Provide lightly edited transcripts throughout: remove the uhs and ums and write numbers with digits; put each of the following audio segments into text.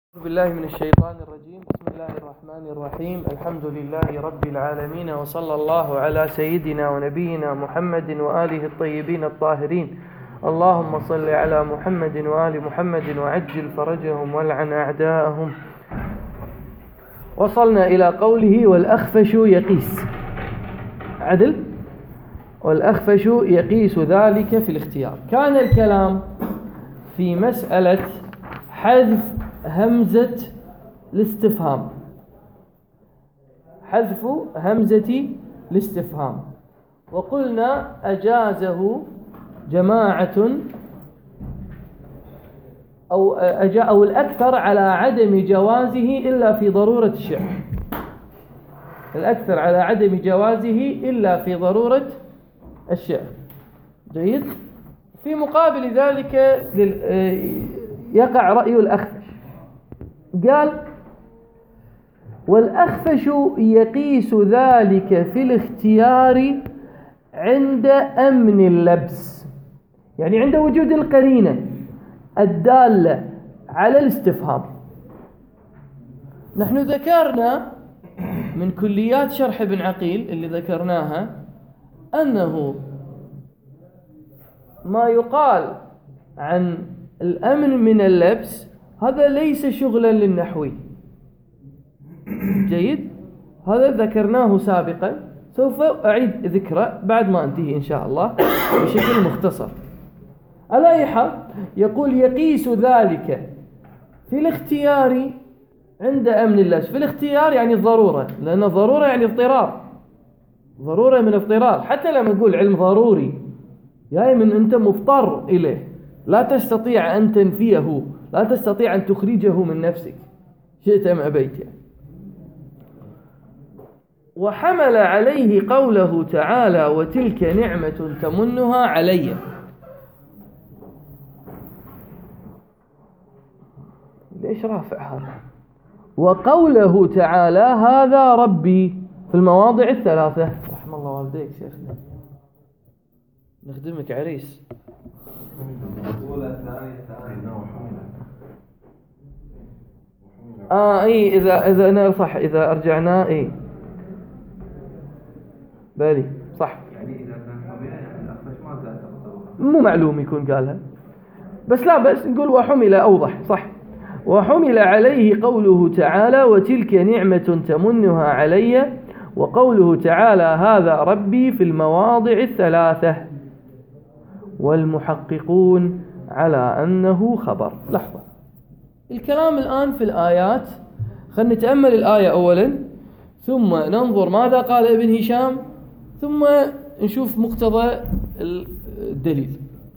أعوذ بالله من الشيطان الرجيم. بسم الله الرحمن الرحيم. الحمد لله رب العالمين، وصلى الله على سيدنا ونبينا محمد وآله الطيبين الطاهرين. اللهم صل على محمد وآل محمد وعجل فرجهم والعن أعداءهم. وصلنا إلى قوله والأخفش يقيس. عدل. والأخفش يقيس ذلك في الاختيار. كان الكلام في مسألة حذف همزة الاستفهام، حذف همزة الاستفهام، وقلنا أجازه جماعة أو الأكثر على عدم جوازه إلا في ضرورة الشعر. الأكثر على عدم جوازه إلا في ضرورة الشعر. جيد. في مقابل ذلك يقع رأي الأخفش. قال والأخفش يقيس ذلك في الاختيار عند أمن اللبس، يعني عند وجود القرينة الدالة على الاستفهام. نحن ذكرنا من كليات شرح ابن عقيل اللي ذكرناها أنه ما يقال عن الأمن من اللبس هذا ليس شغلا للنحوي. جيد. هذا ذكرناه سابقا، سوف أعيد ذكره بعد ما أنتهي إن شاء الله بشكل مختصر. على أي حال، يقول يقيس ذلك في الاختيار عند أمن اللبس. في الاختيار يعني الضرورة، لأن الضرورة يعني اضطرار، ضرورة من اضطرار. حتى لما نقول علم ضروري يعني من أنت مضطر إليه، لا تستطيع أن تنفيه، لا تستطيع أن تخرجه من نفسك شئت أم أبيت. وحمل عليه قوله تعالى وتلك نعمة تمنها علي. ليش رافع هذا؟ وقوله تعالى هذا ربي في المواضع الثلاثة. رحم الله والديك شيخنا، نخدمك عريس. اي اذا انا صح، اذا ارجعنا اي بالي صح، يعني اذا كان حمل الاخفش ما زاد مو معلوم يكون قالها، بس لا بس نقول وحمل اوضح صح. وحمل عليه قوله تعالى وتلك نعمة تمنها علي، وقوله تعالى هذا ربي في المواضع الثلاثة، والمحققون على أنه خبر. لحظة، الكلام الآن في الآيات. خلنا نتأمل الآية أولا، ثم ننظر ماذا قال ابن هشام، ثم نشوف مقتضى الدليل.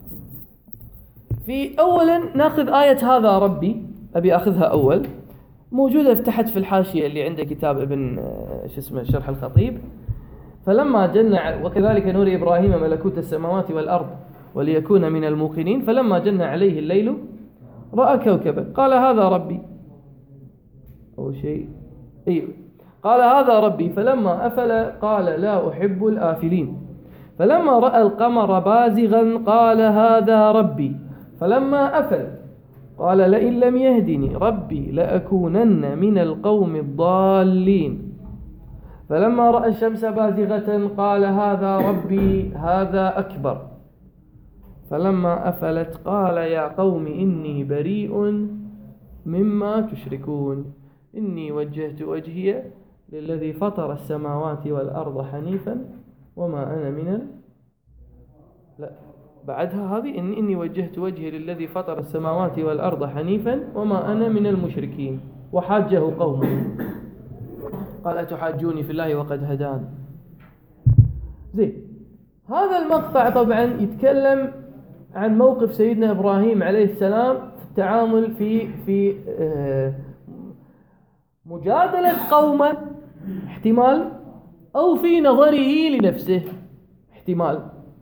في أولا نأخذ آية هذا ربي، أبي أخذها أول، موجودة تحت في الحاشية اللي عنده كتاب ابن شرح الخطيب. فلما جن وكذلك نور إبراهيم ملكوت السماوات والأرض وليكون من الموقنين، فلما جن عليه الليل رأى كوكبا قال هذا ربي. أول شيء أيوه، قال هذا ربي فلما أفل قال لا أحب الآفلين. فلما رأى القمر بازغا قال هذا ربي فلما أفل قال لئن لم يهدني ربي لأكونن من القوم الضالين. فلما رأى الشمس بازغة قال هذا ربي هذا أكبر. فلما أفلت قال يا قوم إني بريء مما تشركون إني وجهت وجهي للذي فطر السماوات والأرض حنيفا وما أنا من لا بعدها هذه إني وجهت وجهي للذي فطر السماوات والأرض حنيفا وما أنا من المشركين. وحاجه قومه قال أتحاجوني في الله وقد هدان. زين، هذا المقطع طبعا يتكلم عن موقف سيدنا إبراهيم عليه السلام في التعامل في مجادلة قومه احتمال، أو في نظره لنفسه احتمال،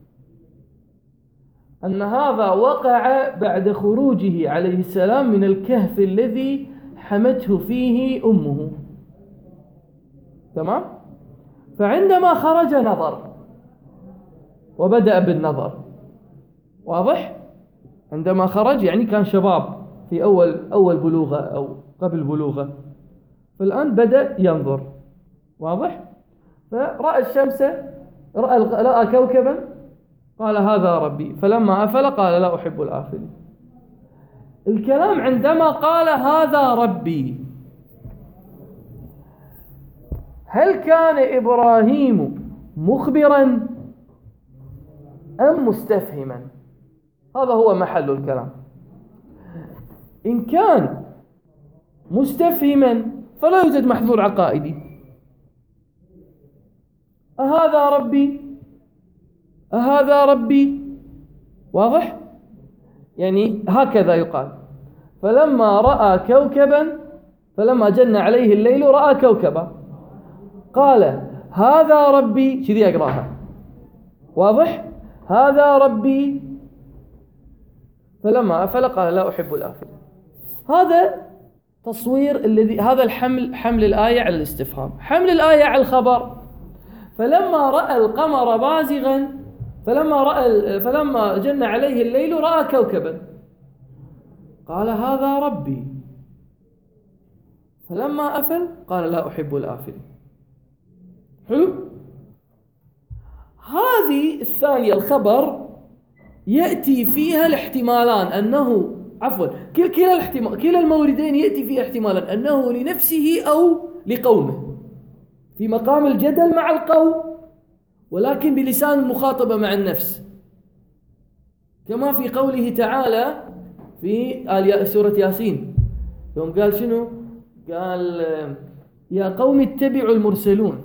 أن هذا وقع بعد خروجه عليه السلام من الكهف الذي حمته فيه أمه. تمام؟ فعندما خرج نظر وبدأ بالنظر، واضح؟ عندما خرج يعني كان شباب في أول بلوغة أو قبل بلوغة، فالآن بدأ ينظر، واضح؟ فرأى الشمس، رأى كوكبا، قال هذا ربي، فلما أفل قال لا أحب الآفلين. الكلام عندما قال هذا ربي، هل كان إبراهيم مخبرا أم مستفهما؟ هذا هو محل الكلام. إن كان مستفهما فلا يوجد محظور عقائدي، أهذا ربي أهذا ربي، واضح؟ يعني هكذا يقال. فلما رأى كوكبا، فلما جن عليه الليل رأى كوكبا، قال هذا ربي، كذي أقراها، واضح؟ هذا ربي، فلما أفل قال لا أحب الآفلين. هذا تصوير هذا حمل الآية على الاستفهام، حمل الآية على الخبر. فلما رأى القمر بازغا، فلما جن عليه الليل رأى كوكبا، قال هذا ربي، فلما أفل قال لا أحب الآفلين. حلو. هذه الثانية الخبر يأتي فيها الاحتمالان، أنه كلا الموردين يأتي فيها احتمالا أنه لنفسه أو لقومه، في مقام الجدل مع القوم، ولكن بلسان المخاطبة مع النفس، كما في قوله تعالى في سورة ياسين يوم قال شنو؟ قال يا قوم اتبعوا المرسلون.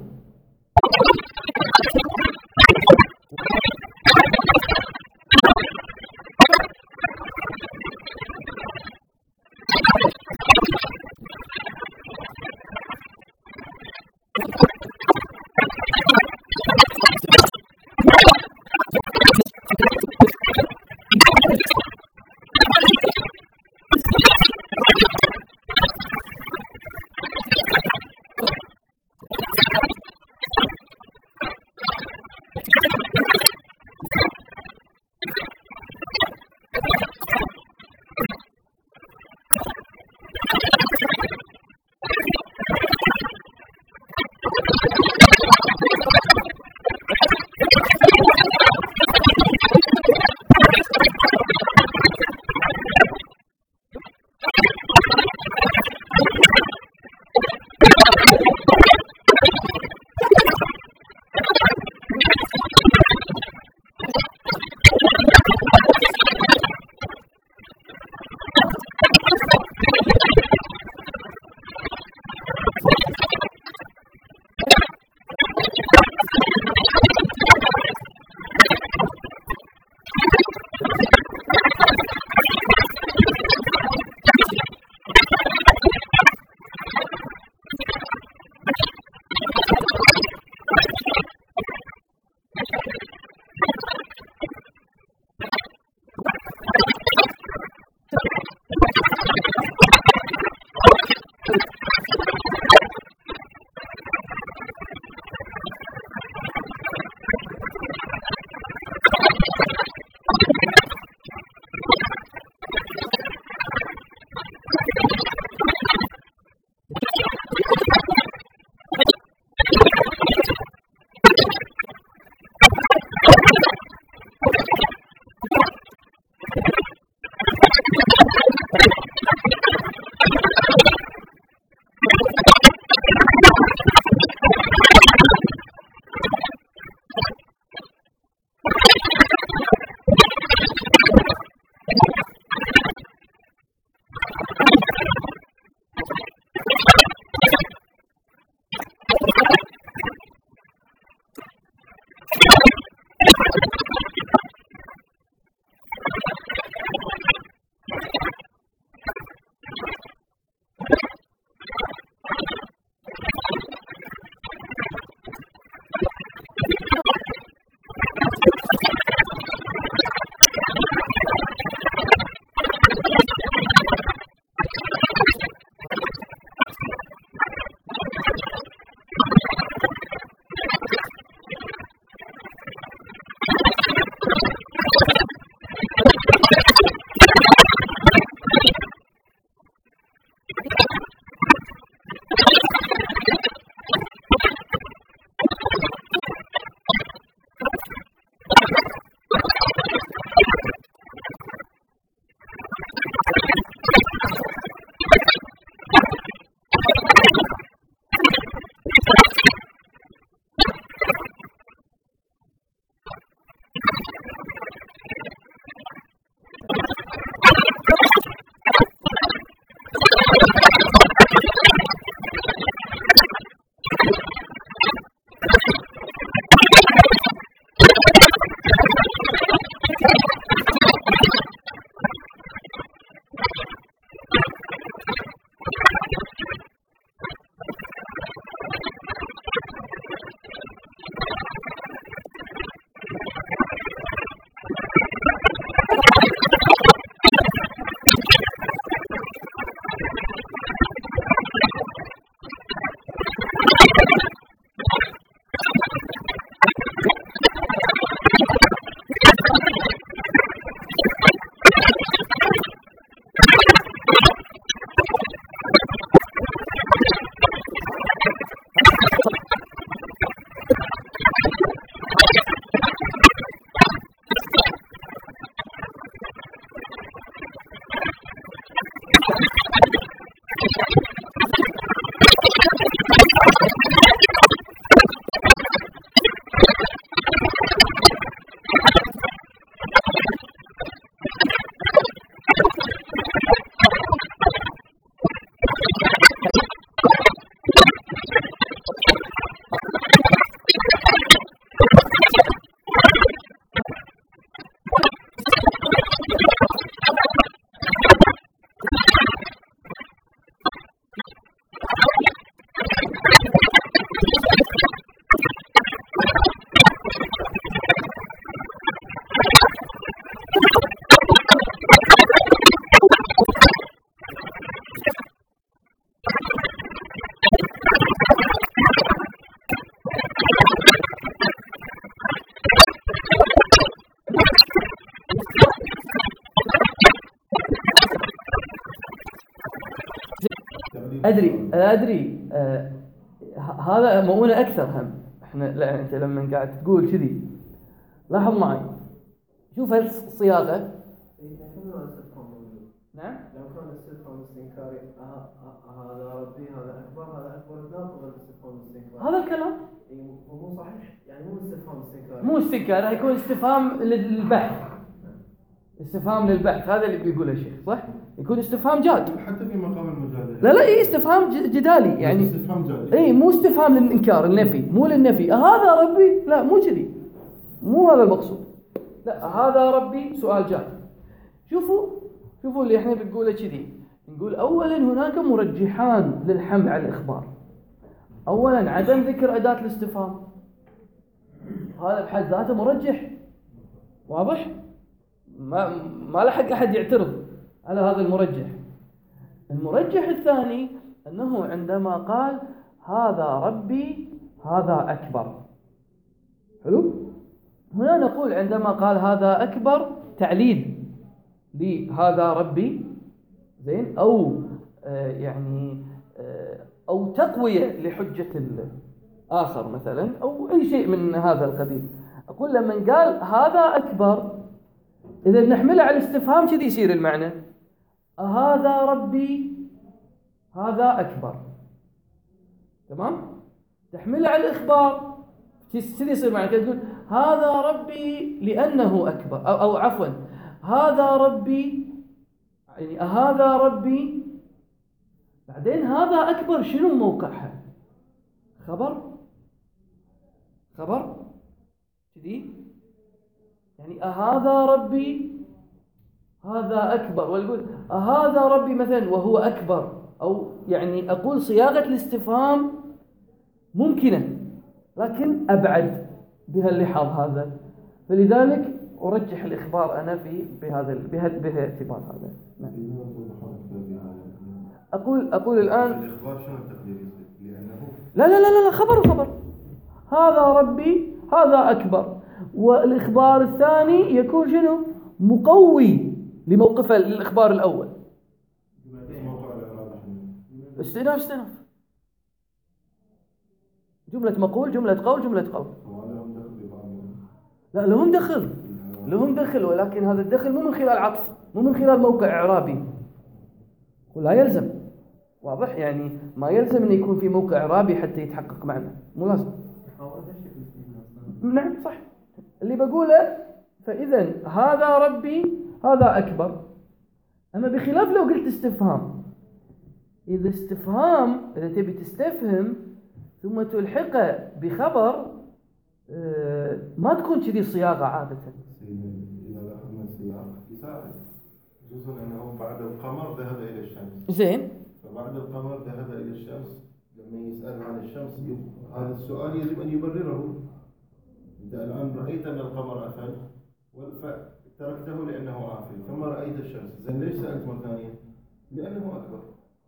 أدري هذا مؤونة أكثر هم. إحنا لا، أنت لما قاعد تقول كذي لاحظ معي، شوف هالصياغة. نعم. لو كان الاستفهام الاستنكاري هذا ربي هذا أكبر هذا أكبر ناقض الاستفهام الاستنكاري. هذا الكلام مو صحيح، يعني مو استفهام استنكاري. مو استنكار، راح يكون استفهام للبحث. استفهام للبحث هذا اللي بيقوله الشيخ، صح؟ يكون استفهام جاد. حتى في مقام المجادلة. لا إيه استفهام جدالي يعني. استفهام جادلي. إيه مو استفهام للإنكار، النفي، مو للنفي. هذا ربي، لا مو كذي، مو هذا المقصود. لا هذا ربي سؤال جاد. شوفوا اللي احنا بنقوله كذي، نقول أولا هناك مرجحان للحمل على الإخبار. أولا عدم ذكر أداة الاستفهام، هذا بحد ذاته مرجح واضح، ما لحق أحد يعترض على هذا المرجح. المرجح الثاني أنه عندما قال هذا ربي هذا أكبر، حلو، هنا نقول عندما قال هذا أكبر تعليل لهذا ربي، زين، أو أو تقوية لحجة الآخر مثلا، أو أي شيء من هذا القبيل. أقول لما قال هذا أكبر، إذا نحمله على الاستفهام كذي يصير المعنى هذا ربي هذا أكبر، تمام؟ تحمله على الإخبار كذي يصير معنى، تقول هذا ربي لأنه أكبر، أو عفوا هذا ربي، يعني هذا ربي، بعدين هذا أكبر شنو موقعها؟ خبر كذي، يعني هذا ربي هذا أكبر، ويقول هذا ربي مثلا وهو أكبر، أو يعني أقول صياغة الاستفهام ممكنة لكن أبعد بها اللحاظ هذا، فلذلك أرجح الإخبار أنا بهذا اعتبار هذا. أقول الآن الإخبار شنو التقدير؟ لأنه لا خبر هذا ربي هذا أكبر، والإخبار الثاني يكون شنو؟ مقوي لموقفه للإخبار الأول. استئناف، جملة مقول، جملة قول، جملة قول. لا لهم دخل، ولكن هذا الدخل مو من خلال عطف، مو من خلال موقع إعرابي، ولا يلزم، واضح؟ يعني ما يلزم أن يكون في موقع إعرابي حتى يتحقق معنى، مو لازم. نعم صح اللي بقوله. فإذا هذا ربي هذا أكبر. أما بخلاف لو قلت استفهام، إذا تبي تستفهم ثم تلحقه بخبر، ما تكون كذي صياغة عادة. إذا لاحظنا السياق يساعد، خصوصا أنه بعد القمر ذهب إلى الشمس. زين. فبعد القمر ذهب إلى الشمس، لما يسأل عن الشمس هذا السؤال يجب أن يبرره. أنت الآن رأيت أن القمر أفل فتركته لأنه آفل، ثم رأيت الشمس، زين ليش سألت مرة ثانية؟ لأنه أكبر.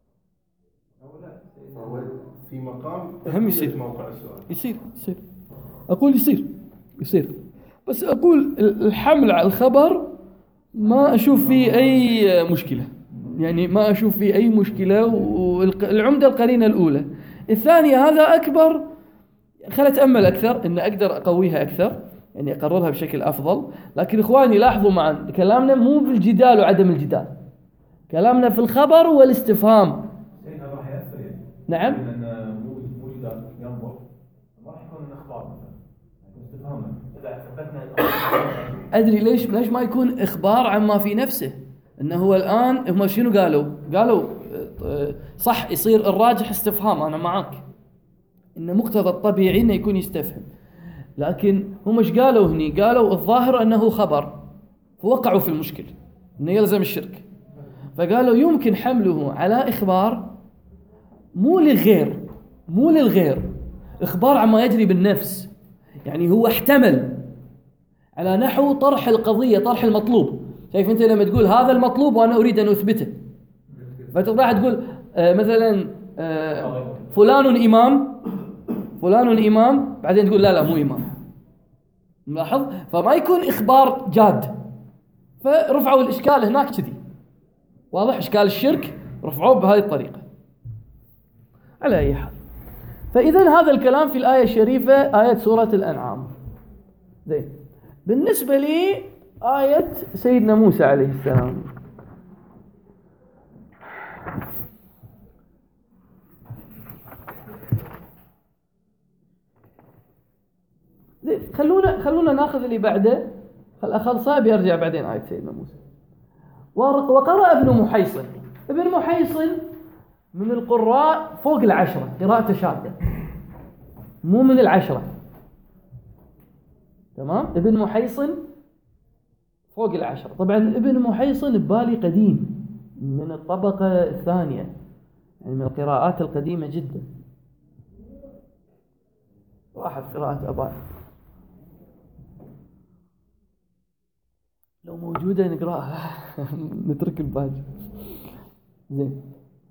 فهو في مقام هم يصير موقع السؤال. يصير أقول يصير، بس أقول الحمل على الخبر ما أشوف فيه أي مشكلة، يعني ما أشوف فيه أي مشكلة. والعمدة القرينة الأولى. الثانية هذا أكبر، خلت أتأمل أكثر إن أقدر أقويها أكثر، يعني أقررها بشكل أفضل. لكن إخواني لاحظوا معا، كلامنا مو بالجدال وعدم الجدال، كلامنا في الخبر والاستفهام. راح يأثر يعني. نعم. لأن مو جدال ينظر، ما راح يكون إخبار مثلا، يكون استفهام. إذا ثبتنا أدري ليش ما يكون إخبار عما في نفسه. إنه هو الآن هم شنو قالوا صح، يصير الراجح استفهام، أنا معاك إن مقتضى الطبيعي إنه يكون يستفهم. لكن هم ايش قالوا هني؟ قالوا الظاهر أنه خبر، فوقعوا في المشكلة إنه يلزم الشرك. فقالوا يمكن حمله على إخبار مو للغير، إخبار عما يجري بالنفس. يعني هو احتمل على نحو طرح القضية، طرح المطلوب. شايف أنت لما تقول هذا المطلوب وأنا أريد أن أثبته، فتطلع تقول مثلا فلان إمام، بعدين تقول لا مو إمام. ملاحظ؟ فما يكون إخبار جاد، فرفعوا الإشكال هناك كذي، واضح؟ إشكال الشرك رفعوه بهذه الطريقة. على أي حال، فإذا هذا الكلام في الآية الشريفة، آية سورة الأنعام. زين، بالنسبة لي آية سيدنا موسى عليه السلام، زين، خلونا ناخذ اللي بعده، أخلصها بيرجع بعدين آية سيدنا موسى. وقرأ ابن محيصن. ابن محيصن من القراء فوق 10، قراءته شاذة، مو من 10. تمام، ابن محيصن فوق 10. طبعا ابن محيصن ببالي قديم، من الطبقة الثانية، يعني من القراءات القديمة جدا. راحت قراءة أبان، لو موجودة نقرأها نترك الباقي. زين،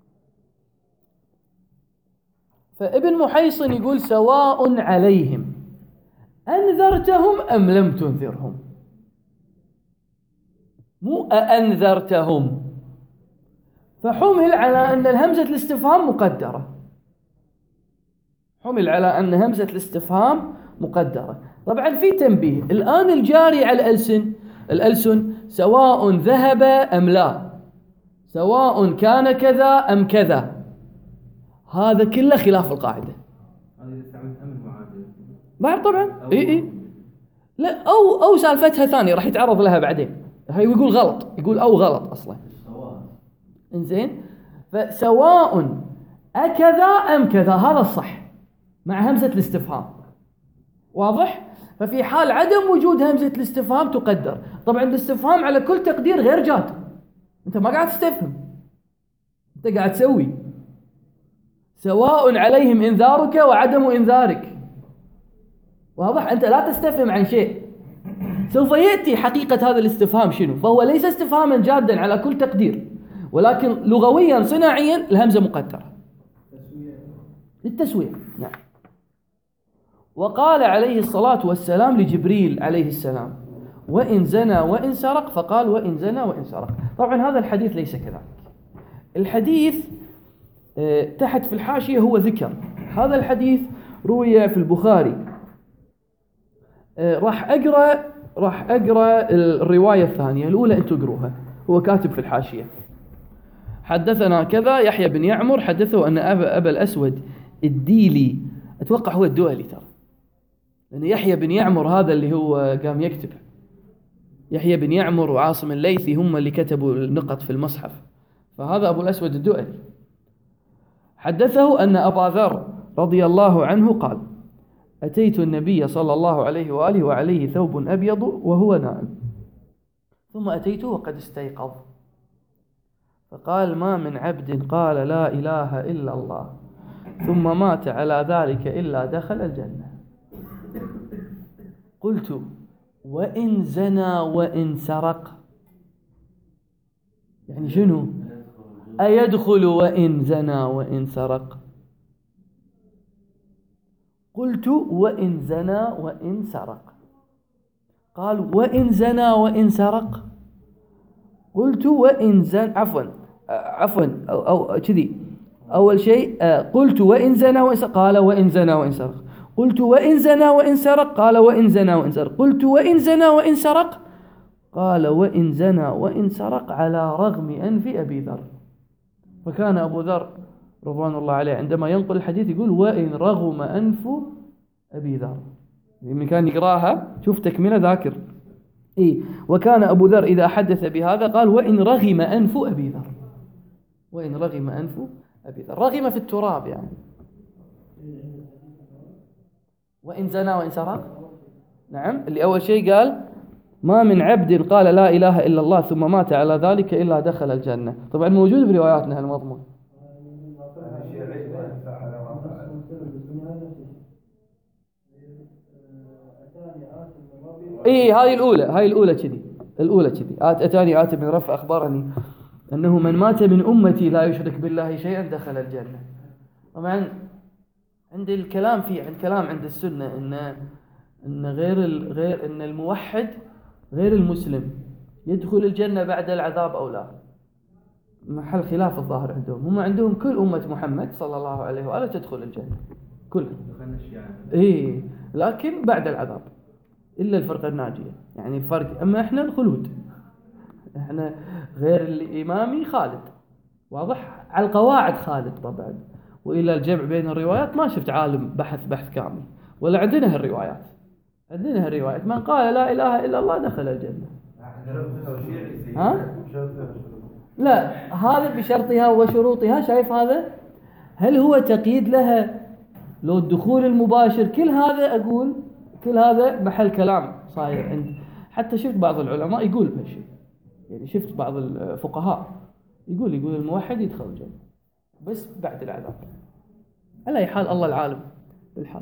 فابن محيصن يقول: سواء عليهم أنذرتهم أم لم تنذرهم، مو أنذرتهم. فحمل على أن الهمزة الاستفهام مقدرة، حمل على أن همزة الاستفهام مقدرة. طبعا في تنبيه، الآن الجاري على الألسن سواء ذهب أم لا، سواء كان كذا أم كذا، هذا كله خلاف القاعدة. هذه استعملت أم المعادل بعد طبعا إيه لا، أو سالفتها ثانية راح يتعرض لها بعدين. هي يقول غلط، يقول أو غلط أصلا. إنزين، فسواء أكذا أم كذا، هذا الصح مع همزة الاستفهام، واضح؟ ففي حال عدم وجود همزة الاستفهام تقدر. طبعا الاستفهام على كل تقدير غير جاد، أنت ما قاعد تستفهم، أنت قاعد تسوي. سواء عليهم إنذارك وعدم إنذارك، واضح؟ أنت لا تستفهم عن شيء. سوف يأتي حقيقة هذا الاستفهام شنو، فهو ليس استفهاما جادا على كل تقدير، ولكن لغويا صناعيا الهمزة مقدرة للتسوية. نعم. وقال عليه الصلاة والسلام لجبريل عليه السلام: وإن زنى وإن سرق، فقال: وإن زنى وإن سرق. طبعا هذا الحديث ليس كذلك. الحديث تحت في الحاشية هو ذكر هذا الحديث روي في البخاري. راح أقرأ الرواية الثانية، الأولى أنتوا اقروها، هو كاتب في الحاشية: حدثنا كذا يحيى بن يعمر حدثه أن أبا الأسود الديلي، أتوقع هو الدؤلي ترى، لأن يحيى بن يعمر هذا اللي هو قام يكتب، يحيى بن يعمر وعاصم الليثي هم اللي كتبوا النقط في المصحف، فهذا أبو الأسود الدؤلي. حدثه أن أبا ذر رضي الله عنه قال: أتيت النبي صلى الله عليه وآله وعليه ثوب أبيض وهو نائم، ثم أتيته وقد استيقظ، فقال: ما من عبد قال لا إله إلا الله ثم مات على ذلك إلا دخل الجنة. قلت: وإن زنى وإن سرق، يعني شنو؟ أيدخل وإن زنى وإن سرق؟ قلت: وإن زنى وإن سرق. قال: وإن زنى وإن سرق؟ قلت: وإن زنى، عفوا أو كذي، أول شيء قلت: وإن زنى وإن سرق، قال: وإن زنى وإن سرق. قلت: وإن زنى وإن سرق، قال: وإن زنى وإن سرق. قلت: وإن زنى وإن سرق، قال: وإن زنى وإن سرق على رغم أنف أبي ذر. فكان أبو ذر رضوان الله عليه عندما ينقل الحديث يقول: وإن رغم أنف أبي ذر. من كان يقراها شوف تكملة ذاكر. وكان أبو ذر إذا حدث بهذا قال: وإن رغم أنف أبي ذر، وإن رغم أنف أبي ذر، رغم في التراب يعني. وإن زنى وإن سرق، نعم، اللي أول شيء قال: ما من عبد قال لا إله إلا الله ثم مات على ذلك إلا دخل الجنة. طبعا موجود برواياتنا المضمون. هاي الأولى كذي، الأولى كذي: أتاني آت من رفع أخبرني أنه من مات من أمتي لا يشرك بالله شيئا دخل الجنة. طبعا عند الكلام عند السنة إن غير إن الموحد غير المسلم يدخل الجنة بعد العذاب أو لا، محل خلاف الظاهر عندهم. هم عندهم كل أمة محمد صلى الله عليه وآله تدخل الجنة كلها، إيه، لكن بعد العذاب إلا الفرقة الناجية. يعني الفرق، أما إحنا الخلود، إحنا غير الإمامي خالد، واضح على القواعد خالد طبعا. وإلى الجمع بين الروايات ما شفت عالم بحث كامل، ولا عندنا هالروايات. عندنا هالروايات من قال لا إله إلا الله دخل الجنة. ها؟ لا، هذا بشرطها وشروطها. شايف هذا؟ هل هو تقييد لها لو الدخول المباشر؟ كل هذا أقول كل هذا محل كلام صاير عند. حتى شفت بعض العلماء يقول بهالشيء، يعني شفت بعض الفقهاء يقول الموحد يدخل الجنة بس بعد العذاب. على أي حال الله العالم بالحال.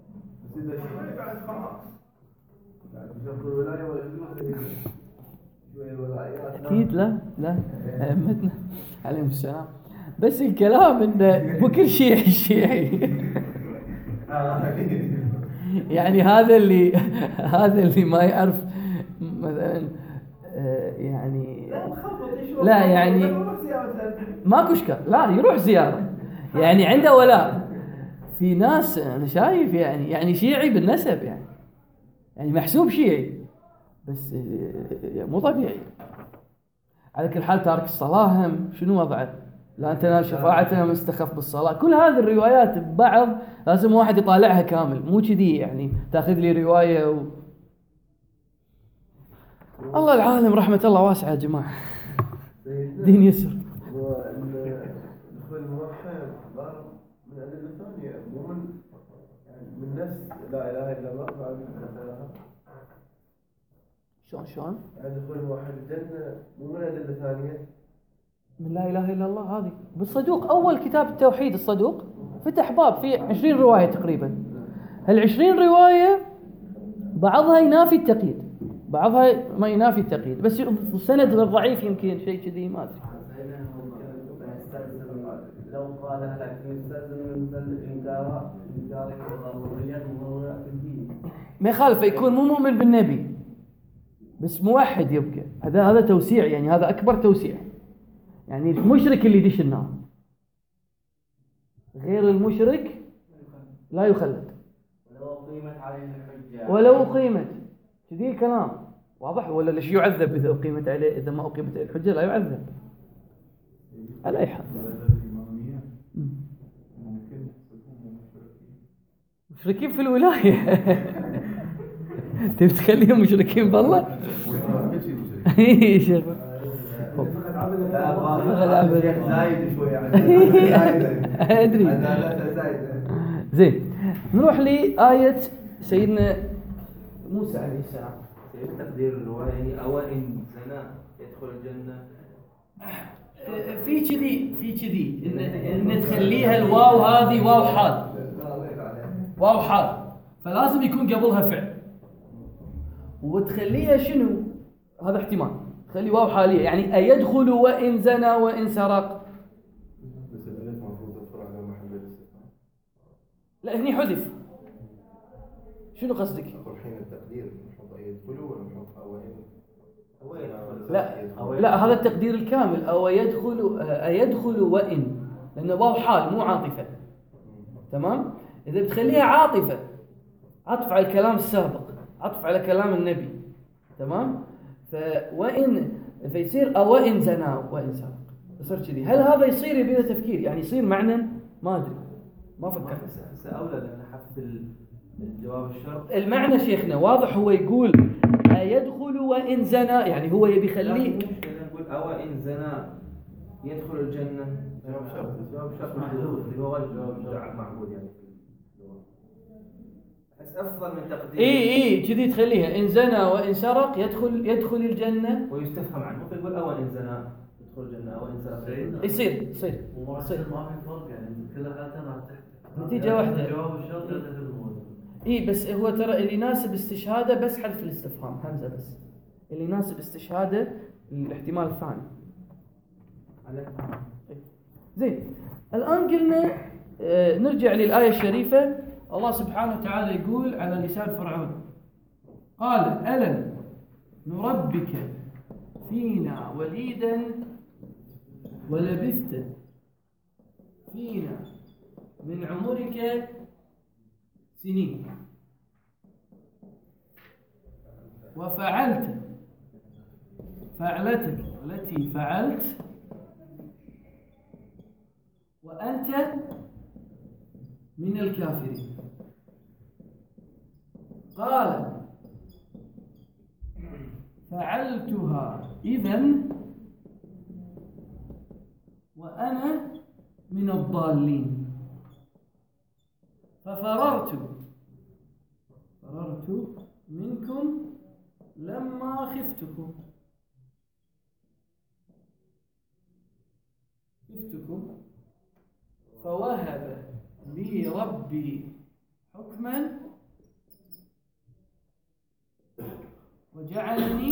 أكيد لا أئمتنا عليهم السلام. بس الكلام إنه بكل شيعي يعني هذا اللي ما يعرف مثلا يعني لا يعني ماكو إشكال، لا يروح زيارة يعني عنده ولاء. في ناس أنا شايف يعني شيعي بالنسب، يعني محسوب شيعي بس مو طبيعي. على كل حال تارك الصلاة هم شنو وضعه؟ لا تنال شفاعته مستخف بالصلاة. كل هذه الروايات ببعض لازم واحد يطالعها كامل، مو كذي يعني تاخذ لي رواية الله العالم. رحمة الله واسعة يا جماعة، دين يسر. دخول الموحد من أدلة ثانية، مو من نفس لا إله إلا الله بعد مثلها. شلون؟ يعني دخول الموحد الجنة مو من أدلة ثانية، من لا إله إلا الله. هذه بالصدوق أول كتاب التوحيد الصدوق فتح باب فيه 20 رواية تقريبا. هال20 رواية بعضها ينافي التقييد، بعضها ما ينافي التقييد، بس السند ضعيف يمكن شيء كذي ما أدري. لو قالها لكن يستلزم من إنكار الضروريات وضرورات الدين. ما يخالف يكون مو مؤمن بالنبي بس موحد يبقى. هذا توسيع، يعني هذا أكبر توسيع. يعني المشرك اللي يدش النار، غير المشرك لا يخلد ولو أقيمت عليه الحجة. ولو أقيمت كذي الكلام واضح. ولا ليش يعذب إذا أقيمت عليه؟ إذا ما أقيمت عليه الحجة لا يعذب على أي حال. مشركين في الولاية تبي تخليهم مشركين بالله؟ اي شيخ زايد شوي ادري. زين، نروح لآية سيدنا موسى عليه السلام. تقدير الرواية أو إن زنا يدخل الجنة. في كذي إن تخليها الواو هذه واو حال، واو حال، فلازم يكون قبلها فعل. وتخليها شنو؟ هذا احتمال تخلي واو حالية، يعني أيدخل وإن زنى وإن سرق. بس الألف المفروض تدخل على محل الاستفهام. لا هني حذف. شنو قصدك؟ حين التقدير نحط يدخلوا ولا نحط أو لا هذا التقدير الكامل. أو يدخل وإن، لأنه واو حال مو عاطفة. تمام؟ إذا بتخليها عاطفة، عطف على الكلام السابق، عطف على كلام النبي. تمام؟ فيصير أو إن زنا وإن سرق، يصير كذي. هل هذا يصير يبي تفكير؟ يعني يصير معنى ما أدري، ما فكرت. أولى لأن حذف الجواب الشرط. المعنى شيخنا واضح، هو يقول يدخل وإن زنا، يعني هو يبي يخليه. نقول أو إن زنا يدخل الجنة. جواب شرط محذوف اللي هو الجواب معبود يعني. بس أفضل من تقدير. إيه كذي تخليها إن زنا وإن سرق يدخل الجنة ويستفهم عنه. ممكن يقول أو إن زنا يدخل الجنة أو إن سرق يصير. ما في فرق يعني كل حالتين راح تحت نتيجة واحدة. جواب الشرط يحتاج الموضوع. إيه بس هو ترى اللي يناسب استشهاده بس حذف الاستفهام همزة بس. اللي يناسب استشهاده الاحتمال الثاني. زين، الآن قلنا نرجع للآية الشريفة. الله سبحانه وتعالى يقول على لسان فرعون: قال ألم نربك فينا وليدا ولبثت فينا من عمرك سنين وفعلت فعلتك التي فعلت وأنت من الكافرين. قال فعلتها إذن وأنا من الضالين ففررت منكم لما خفتكم فوهب لي ربي حكما وجعلني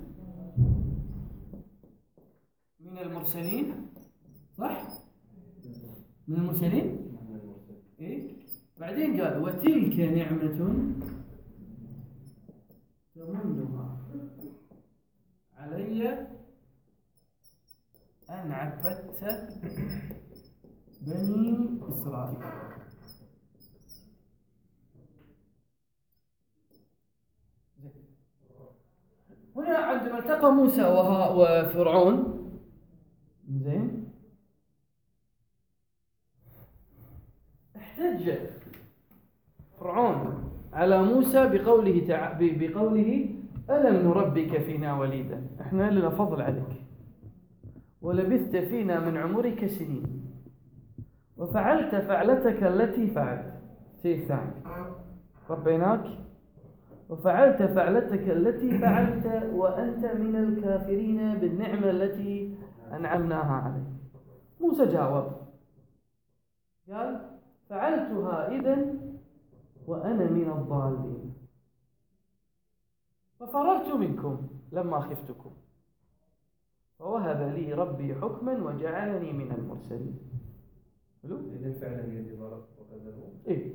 من المرسلين. صح؟ من المرسلين؟ إيه؟ بعدين قال وتلك نعمة تمنها علي أن عبدت بني إسرائيل. هنا عندما التقى موسى وفرعون زين احتج فرعون على موسى بقوله ألم نربك فينا وليدا، احنا لنا فضل عليك ولبثت فينا من عمرك سنين وفعلت فعلتك التي فعلت. شيء ثاني ربيناك وفعلت فعلتك التي فعلت وأنت من الكافرين بالنعمة التي أنعمناها عليك. موسى جاوب قال فعلتها إذن وأنا من الضالين ففررت منكم لما خفتكم فوهب لي ربي حكما وجعلني من المرسلين. إذن فعلا يجب وكذبوا. إيه؟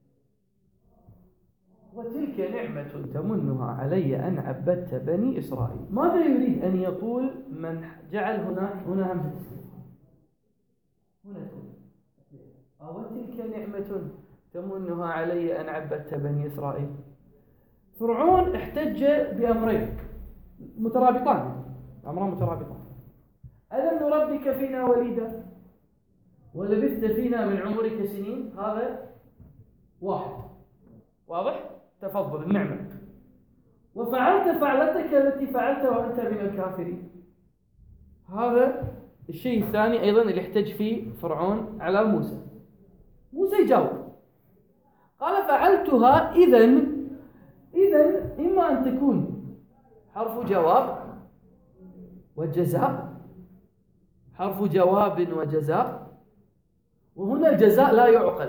وتلك نعمة تمنها علي أن عبدت بني إسرائيل. ماذا يريد أن يقول من جعل هنا همزة استفهام؟ هنا وتلك نعمة تمنها علي أن عبدت بني إسرائيل. فرعون احتج بأمرين مترابطان، أمران مترابطان. ألم نربك فينا وليدا ولبثت فينا من عمرك سنين. هذا واحد واضح تفضل النعمة. وفعلت فعلتك التي فعلت وأنت من الكافرين. هذا الشيء الثاني أيضا اللي احتج فيه فرعون على موسى. موسى يجاوب قال فعلتها إذن إما أن تكون حرف جواب وجزاء، حرف جواب وجزاء، وهنا الجزاء لا يعقل.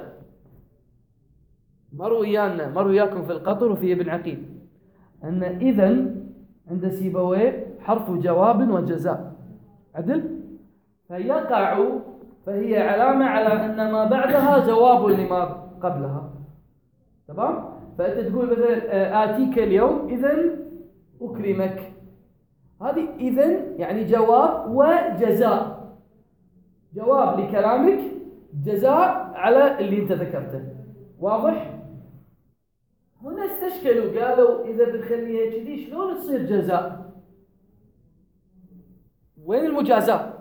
مر وياكم في القطر وفي ابن عقيل أن إذن عند سيبويه حرف جواب وجزاء عدل، فهي علامة على أن ما بعدها جواب لما قبلها. تمام؟ فأنت تقول مثلا آتيك اليوم إذن أكرمك. هذه إذن يعني جواب وجزاء، جواب لكلامك، جزاء على اللي انت ذكرته. واضح؟ هنا استشكلوا قالوا إذا بنخليها كذي شلون تصير جزاء؟ وين المجازات؟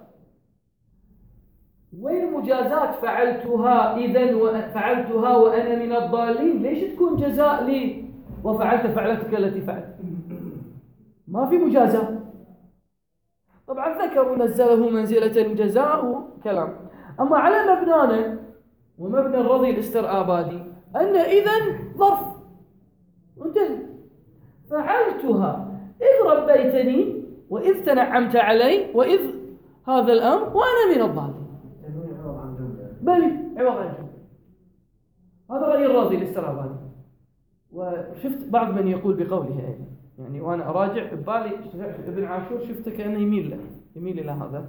وين المجازات؟ فعلتها إذن وفعلتها وأنا من الضالين. ليش تكون جزاء لي وفعلت فعلتك التي فعلت؟ ما في مجازات. طبعا ذكروا نزله منزلة الجزاء وكلام. أما على مبنانا ومبنى الرضي الاسترآبادي أن إذن ظرف وانتهى. فعلتها إذ ربيتني وإذ تنعمت علي وإذ هذا الأمر وأنا من الضالين. بلي عوض عن جملة. هذا رأي الرضي الاسترآبادي. وشفت بعض من يقول بقوله أيضا، يعني وأنا أراجع ببالي ابن عاشور شفته كأنه يميل إلى هذا.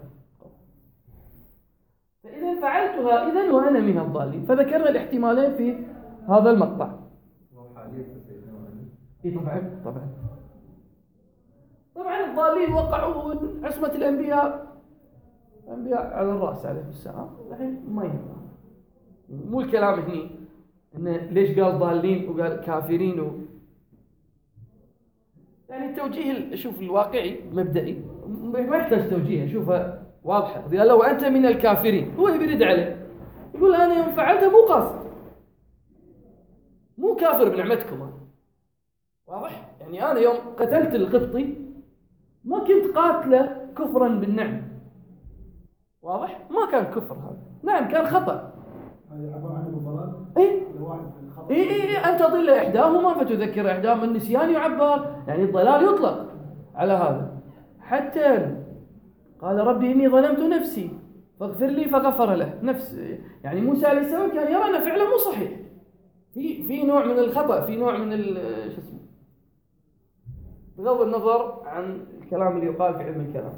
فإذا فعلتها إذن وأنا من الضالين. فذكرنا الاحتمالين في هذا المقطع. طبعا الضالين وقعوا عصمة الأنبياء الأنبياء على الرأس عليهم السلام، الحين ما يهم. مو الكلام هني إنه ليش قال ضالين وقال كافرين يعني التوجيه شوف الواقعي مبدئي ما يحتاج توجيه، شوفها واضحة. قال له وأنت من الكافرين، هو يرد عليه يقول أنا يوم فعلتها مو قاصد، مو كافر بنعمتكم أنا. واضح؟ يعني أنا يوم قتلت القبطي ما كنت قاتله كفرا بالنعم. واضح؟ ما كان كفر هذا، نعم كان خطأ. هذه عبارة عن مباراة. إيه؟ الواحد من الخطأ. إيه أن تضل إحداهما فتذكر إحداهما، النسيان يعبر يعني الضلال يطلق على هذا. حتى قال ربي إني ظلمت نفسي فاغفر لي فغفر له. نفس يعني موسى عليه السلام كان يرى أن فعله مو صحيح، في نوع من الخطأ، في نوع من شو اسمه، بغض النظر عن الكلام اللي يقال في علم الكلام.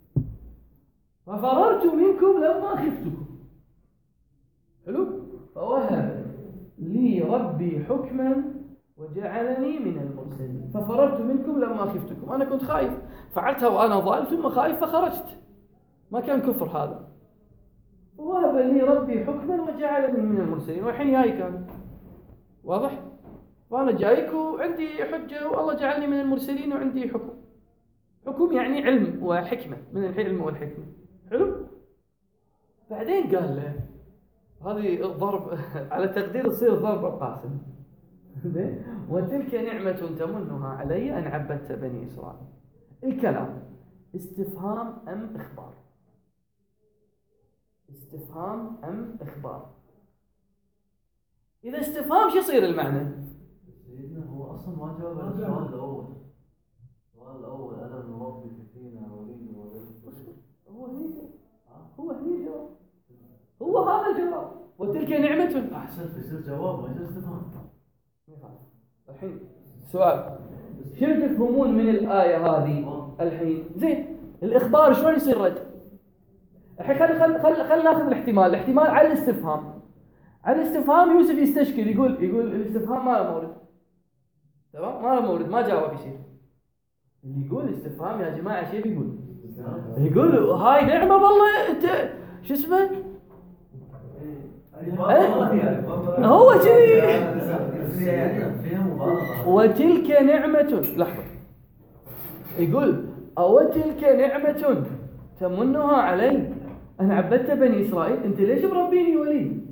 ففررت منكم لما خفتكم. حلو؟ فوهب لي ربي حكما وجعلني من المرسلين. ففررت منكم لما خفتكم، أنا كنت خايف، فعلتها وأنا ضال ثم خايف فخرجت، ما كان كفر هذا. ووهب لي ربي حكما وجعلني من المرسلين، والحين جاي كان واضح. فأنا جايك وعندي حجة والله جعلني من المرسلين وعندي حكم يعني علم وحكمة، من العلم والحكمة. حلو؟ بعدين قال له هذه الضرب على تقدير تصير ضرب القاسم. وتلك نعمة تمنها علي أن عبدت بني إسرائيل. الكلام استفهام أم إخبار؟ استفهام أم إخبار؟ إذا استفهام شو يصير المعنى؟ سيدنا هو أصلا ما جاوب على السؤال الأول. السؤال الأول ألم ربك فينا وليد ولد. هو هني جواب، هو هذا الجواب. وتلك نعمة. أحسنت، يصير جواب ما يصير استفهام. الحين سؤال، شنو تفهمون من الآية هذه الحين؟ زين الإخبار شلون يصير رد؟ الحين خل ناخذ الاحتمال على الاستفهام. على الاستفهام يوسف يستشكل، يقول الاستفهام ما له مورد، تمام؟ ما له مورد، ما جاوب شيء. اللي يقول الاستفهام يا جماعة شيء يقول هاي نعمة والله انت شو اسمه؟ هو كذي. وتلك نعمة، لحظة، يقول أو تلك نعمة تمنها علي أن عبدت بني إسرائيل. أنت ليش مربيني وليد؟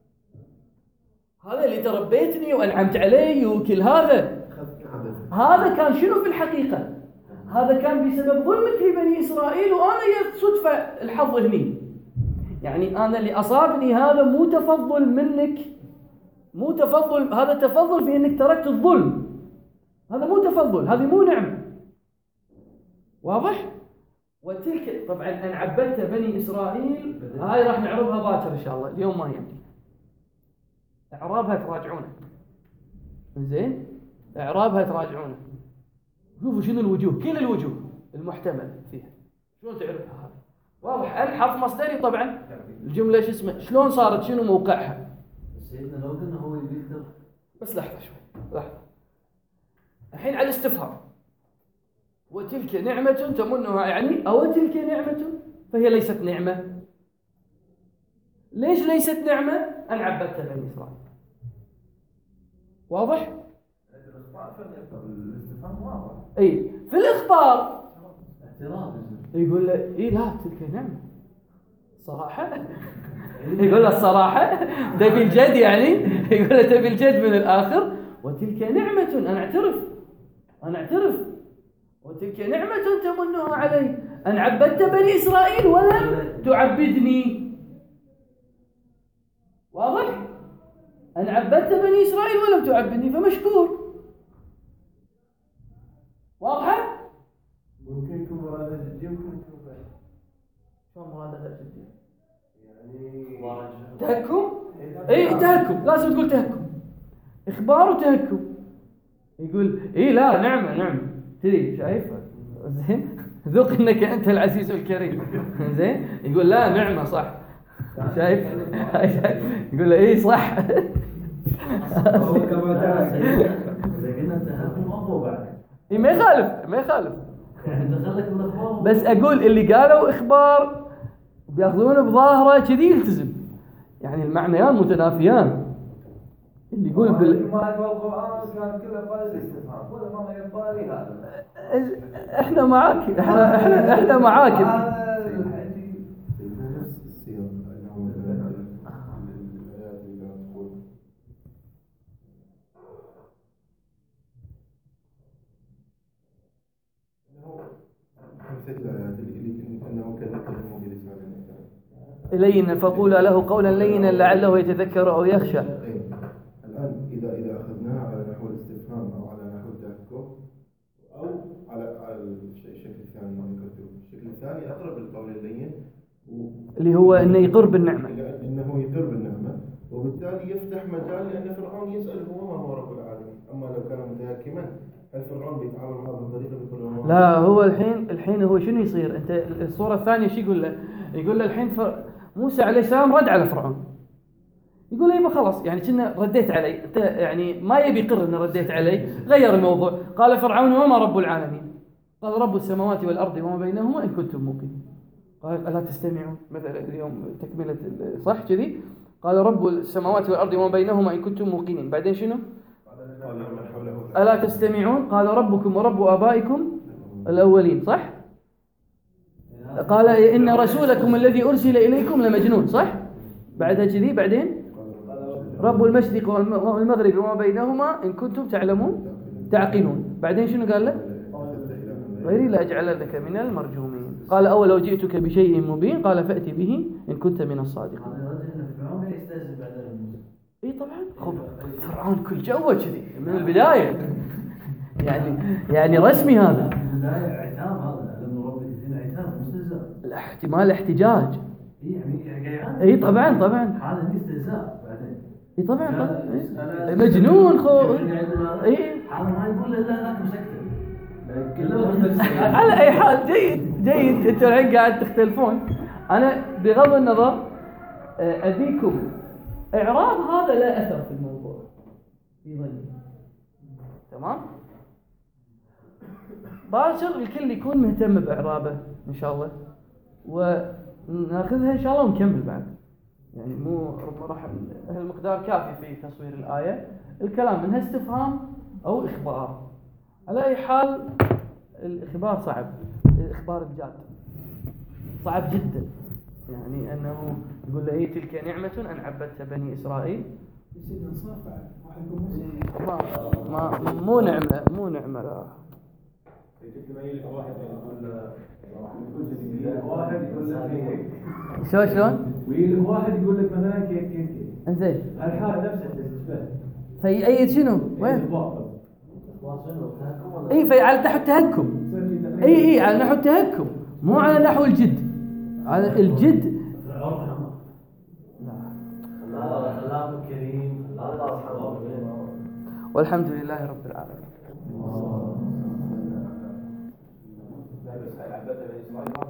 هذا اللي تربيتني وأنعمت علي وكل هذا كان شنو في الحقيقة؟ هذا كان بسبب ظلمك لبني إسرائيل، وأنا صدفة الحظ هني. يعني أنا اللي أصابني هذا مو تفضل منك، مو تفضل، هذا تفضل في أنك تركت الظلم، هذا مو تفضل، هذه مو نعمة. واضح؟ وتلك طبعا أن عبدت بني إسرائيل هاي راح نعرضها باكر إن شاء الله، اليوم ما يمدي إعرابها تراجعونه. زين؟ إعرابها تراجعونه. شوفوا شنو الوجوه، كل الوجوه المحتمل فيها شلون تعرفها هذا. واضح؟ الحرف مصدري طبعا، الجملة شو اسمه، شلون صارت، شنو موقعها. سيدنا لو قلنا هو يقدر. بس لحظة شوي، لحظة. الحين على الاستفهام. وتلك نعمة تمنها، يعني أو تلك نعمة، فهي ليست نعمة. ليش ليست نعمة؟ أن عبدت بني إسرائيل. واضح؟ الاستفهام واضح. اي في الإخبار اعتراض يقول له اي لا تلك نعمة صراحة. يقول له الصراحة تبي الجد، يعني يقول له تبي الجد من الآخر. وتلك نعمة، أنا أعترف وتلك نعمة تمنها علي أن عبدت بني إسرائيل ولم تعبدني. واضح؟ أن عبدت بني إسرائيل ولم تعبدني فمشكور. واضح؟ ممكن يكون مرادة جدية، ممكن يكون فعل. شو مرادة جدية؟ يعني تهكم؟ اي تهكم، لازم تقول تهكم، اخبار وتهكم. يقول اي لا نعمة تدري شايف زين، ذوق انك انت العزيز الكريم. زين يقول لا نعمة صح، شايف يقول له اي صح. هو كما إذا قلنا تهكم أقوى بعد. اي ما يخالف يعني دخلك من الأخبار. بس اقول اللي قالوا اخبار بياخذونه بظاهره كذي يلتزم. يعني المعنيان متنافيان. اللي يقول ما يقول القرآن كان كله قال الاستفهام ولا ما يبالي هذا. احنا معاك، احنا معاك. سيدنا نفس السياق أنه مثلا الآيات اللي تقول مثل الآيات اللي أنه كان يتكلم بلسان لين فقولا له قولا لينا لعله يتذكر أو يخشى. الآن إذا أخذناها على نحو الاستفهام أو على نحو التحكم أو على الشكل الثاني ما ذكرته، الشكل الثاني أقرب للقول اللين اللي هو إنه يقر بالنعمة، إنه يقر بالنعمة، وبالتالي يفتح مجال لأن فرعون يسأل هو ما هو رب العالمين. أما لو كان متهكما هل فرعون بيتعامل معه بالطريقة بيقول لا هو الحين هو شنو يصير؟ أنت الصورة الثانية شو يقول له؟ يقول له الحين موسى عليه السلام رد على فرعون، يقول له يبا خلاص يعني كنا رديت علي، أنت يعني ما يبي يقر إن رديت علي، غير الموضوع. قال فرعون وما رب العالمين؟ قال رب السماوات والأرض وما بينهما إن كنتم موقنين. قال ألا تستمعون؟ مثلا اليوم تكملة صح كذي. قال رب السماوات والأرض وما بينهما إن كنتم موقنين. بعدين شنو؟ ألا تستمعون؟ قال ربكم ورب آبائكم الأولين صح؟ قال إن رسولكم الذي أرسل إليكم لمجنون صح؟ بعدها كذي. بعدين رب المشرق والمغرب وما بينهما إن كنتم تعقلون. بعدين شنو قال له؟ غيري لا أجعل لك من المرجومين. قال أولو جئتك بشيء مبين قال فأتي به إن كنت من الصادقين. اي طبعا فرعون كل جوه كذي من البدايه. يعني رسمي هذا. البدايه عتاب، هذا لانه ربي هنا عتاب مستهزاء. الاحتمال احتجاج. يعني اي طبعا هذا استهزاء بعدين. اي طبعا مجنون خو. اي هذا ما يقول الا ذاك مسكته. على اي حال جيد انتوا الحين قاعد تختلفون. انا بغض النظر ابيكم إعراب هذا لا أثر في الموضوع في ظني. تمام؟ باشر الكل يكون مهتم بإعرابه إن شاء الله، وناخذها إن شاء الله ونكمل بعد. يعني مو راح المقدار كافي في تصوير الآية. الكلام منها استفهام أو إخبار. على أي حال الإخبار صعب، الإخبار الجاد صعب جدا. يعني أنه يقول له إيه تلك نعمة أن عبدت بني إسرائيل. يصير انصاف بعد واحد يقول ما مو نعمة لا. شلون؟ واحد يقول لك مثلا كيف انزين الحالة نفسها تشبه. في أي شنو؟ وين؟ إيه في على نحو التهكم. إيه على نحو التهكم مو على نحو الجد. على الجد الله كريم الله حرام. والحمد لله رب العالمين.